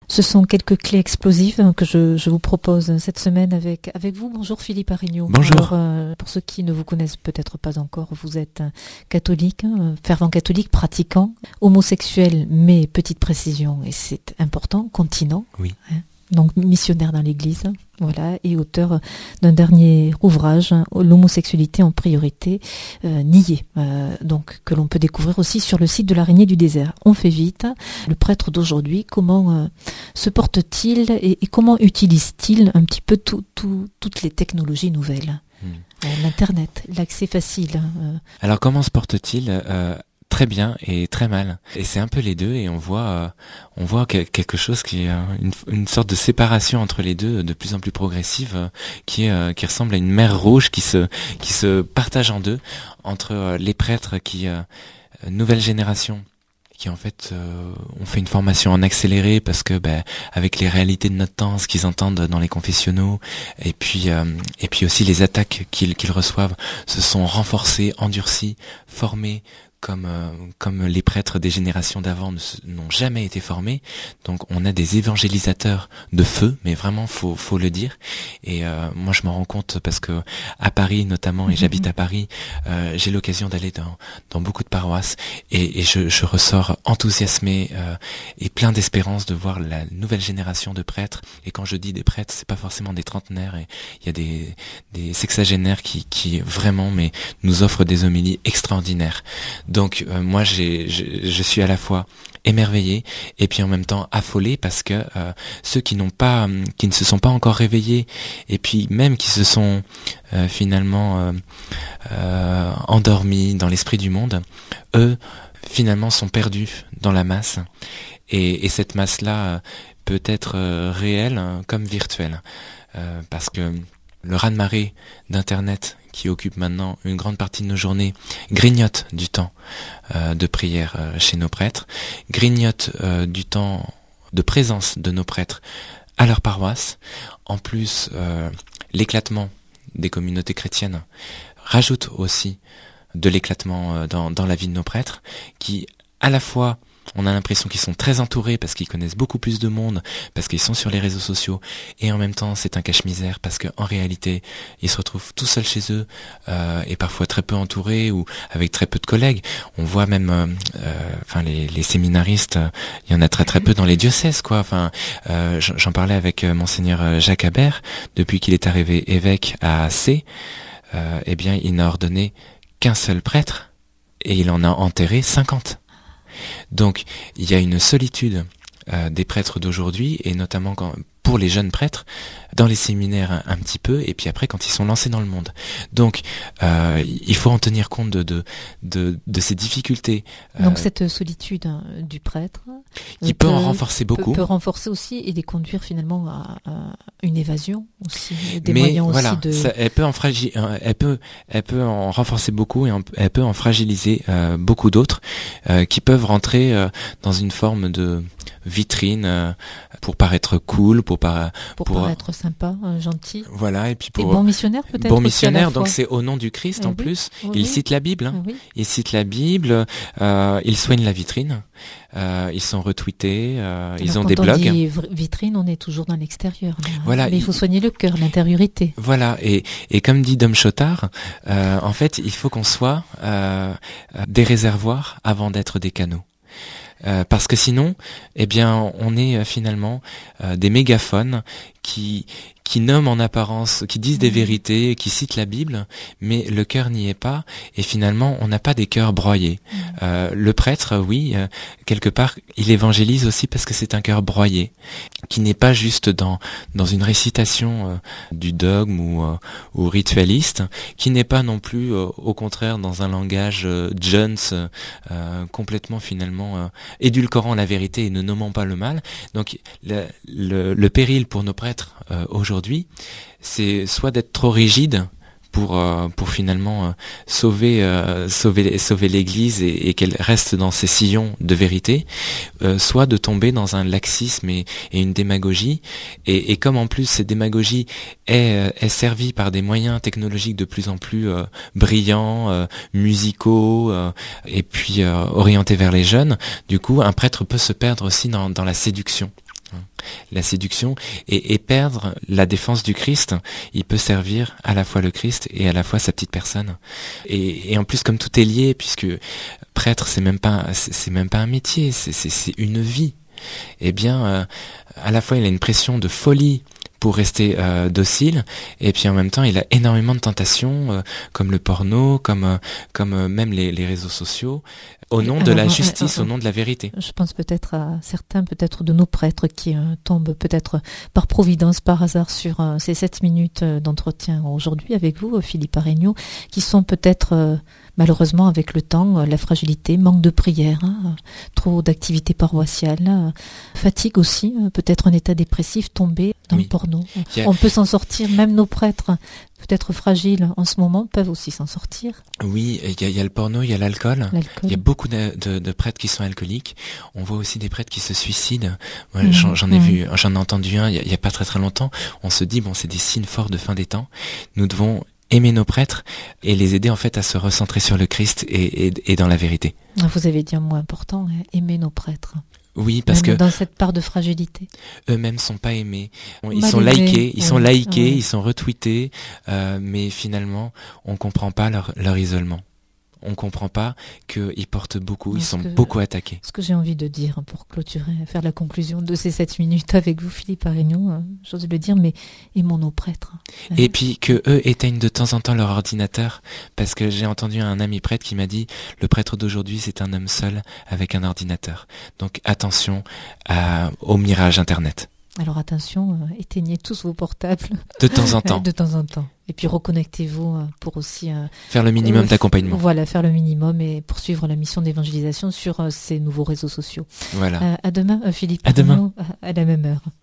Ce sont quelques clés explosives que je vous propose cette semaine avec vous. Bonjour Philippe Arignaud. Bonjour. Alors, pour ceux qui ne vous connaissent peut-être pas encore, vous êtes catholique, fervent catholique, pratiquant, homosexuel, mais petite précision, et c'est important, continent. Oui. Donc missionnaire dans l'Église, voilà, et auteur d'un dernier ouvrage, l'homosexualité en priorité, niée, donc que l'on peut découvrir aussi sur le site de l'Araignée du désert. On fait vite. Le prêtre d'aujourd'hui, comment se porte-t-il et comment utilise-t-il un petit peu toutes les technologies nouvelles, l'internet, l'accès facile. Alors comment se porte-t-il très bien et très mal. Et c'est un peu les deux, et on voit quelque chose qui est une sorte de séparation entre les deux de plus en plus progressive, qui ressemble à une mer rouge qui se partage en deux entre les prêtres qui nouvelle génération qui en fait ont fait une formation en accéléré parce que avec les réalités de notre temps, ce qu'ils entendent dans les confessionnaux, et puis aussi les attaques qu'ils reçoivent, se sont renforcés, endurcis, formés comme les prêtres des générations d'avant n'ont jamais été formés. Donc on a des évangélisateurs de feu, mais vraiment faut le dire. Et moi je m'en rends compte parce que à Paris notamment, et j'habite à Paris, j'ai l'occasion d'aller dans beaucoup de paroisses, et je ressors enthousiasmé et plein d'espérance de voir la nouvelle génération de prêtres. Et quand je dis des prêtres, c'est pas forcément des trentenaires, et il y a des sexagénaires qui vraiment nous offrent des homélies extraordinaires. Donc moi je suis à la fois émerveillé et puis en même temps affolé parce que ceux qui ne se sont pas encore réveillés, et puis même qui se sont finalement endormis dans l'esprit du monde, eux finalement sont perdus dans la masse, et cette masse-là peut être réelle comme virtuelle, parce que le raz-de-marée d'Internet qui occupe maintenant une grande partie de nos journées grignote du temps de prière chez nos prêtres, grignote du temps de présence de nos prêtres à leur paroisse. En plus, l'éclatement des communautés chrétiennes rajoute aussi de l'éclatement dans la vie de nos prêtres, qui à la fois on a l'impression qu'ils sont très entourés parce qu'ils connaissent beaucoup plus de monde, parce qu'ils sont sur les réseaux sociaux, et en même temps c'est un cache-misère parce qu'en réalité ils se retrouvent tout seuls chez eux, et parfois très peu entourés ou avec très peu de collègues. On voit même les séminaristes, il y en a très très peu dans les diocèses, quoi. J'en parlais avec monseigneur Jacques Habert depuis qu'il est arrivé évêque à C. Il n'a ordonné qu'un seul prêtre et il en a enterré 50. Donc il y a une solitude des prêtres d'aujourd'hui, et notamment pour les jeunes prêtres, dans les séminaires un petit peu, et puis après quand ils sont lancés dans le monde. Donc il faut en tenir compte de ces difficultés. Donc cette solitude du prêtre qui peut en renforcer beaucoup. Peut renforcer aussi et les conduire finalement à une évasion aussi, des moyens voilà, aussi de... elle peut en renforcer beaucoup, et elle peut en fragiliser beaucoup d'autres qui peuvent rentrer dans une forme de vitrine pour paraître cool, pour paraître sympa, gentil. Voilà, et puis pour bon missionnaire peut-être. Bon missionnaire, donc c'est au nom du Christ en plus. Oui. Il cite la Bible, Oui. Il cite la Bible, il soigne la vitrine, ils sont retweetés, ils ont des blogs. Quand on dit vitrine, on est toujours dans l'extérieur. Voilà, mais il faut soigner le cœur, l'intériorité. Voilà, et comme dit Dom Chotard, en fait, il faut qu'on soit des réservoirs avant d'être des canaux. Parce que sinon, on est finalement des mégaphones qui nomment en apparence, qui disent des vérités, qui citent la Bible, mais le cœur n'y est pas, et finalement on n'a pas des cœurs broyés. Le prêtre, oui, quelque part, il évangélise aussi parce que c'est un cœur broyé, qui n'est pas juste dans une récitation du dogme ou ritualiste, qui n'est pas non plus, au contraire, dans un langage Jones, complètement finalement édulcorant la vérité et ne nommant pas le mal. Donc le péril pour nos prêtres aujourd'hui, c'est soit d'être trop rigide pour finalement sauver l'Église et qu'elle reste dans ses sillons de vérité, soit de tomber dans un laxisme et une démagogie, et comme en plus cette démagogie est servie par des moyens technologiques de plus en plus brillants, musicaux, et puis orientés vers les jeunes, du coup un prêtre peut se perdre aussi dans la séduction. la séduction et perdre la défense du Christ. Il peut servir à la fois le Christ et à la fois sa petite personne. Et en plus, comme tout est lié, puisque prêtre, c'est même pas un métier, c'est une vie. Eh bien, à la fois, il a une pression de folie pour rester docile, et puis en même temps il a énormément de tentations comme le porno, comme même les réseaux sociaux, au nom de la justice, au nom de la vérité. Je pense peut-être à certains peut-être de nos prêtres qui tombent peut-être par providence, par hasard sur ces 7 minutes d'entretien aujourd'hui avec vous, Philippe Aregnault, qui sont peut-être malheureusement avec le temps, la fragilité, manque de prière, trop d'activités paroissiales, fatigue aussi, peut-être un état dépressif, tombé dans le porno. On peut s'en sortir, même nos prêtres, peut-être fragiles en ce moment, peuvent aussi s'en sortir. Oui, il y a le porno, il y a l'alcool. Il y a beaucoup de prêtres qui sont alcooliques. On voit aussi des prêtres qui se suicident. Moi, j'en ai entendu un il y a pas très très longtemps. On se dit, bon, c'est des signes forts de fin des temps. Nous devons aimer nos prêtres et les aider en fait à se recentrer sur le Christ et dans la vérité. Vous avez dit un mot important, aimer nos prêtres. Oui, parce même que dans cette part de fragilité, eux-mêmes sont pas aimés. Ils sont likés, ils sont retweetés, mais finalement, on comprend pas leur isolement. On comprend pas qu'ils portent beaucoup, ils sont beaucoup attaqués. Ce que j'ai envie de dire pour clôturer, faire la conclusion de ces 7 minutes avec vous, Philippe Aregnault, j'ose le dire, mais aimons nos prêtres. Et puis que eux éteignent de temps en temps leur ordinateur, parce que j'ai entendu un ami prêtre qui m'a dit, le prêtre d'aujourd'hui c'est un homme seul avec un ordinateur. Donc attention au mirage internet. Alors attention, éteignez tous vos portables. De temps en temps. De temps en temps. Et puis reconnectez-vous pour aussi... faire le minimum d'accompagnement. Voilà, faire le minimum et poursuivre la mission d'évangélisation sur ces nouveaux réseaux sociaux. Voilà. À demain, Philippe. À demain. À la même heure.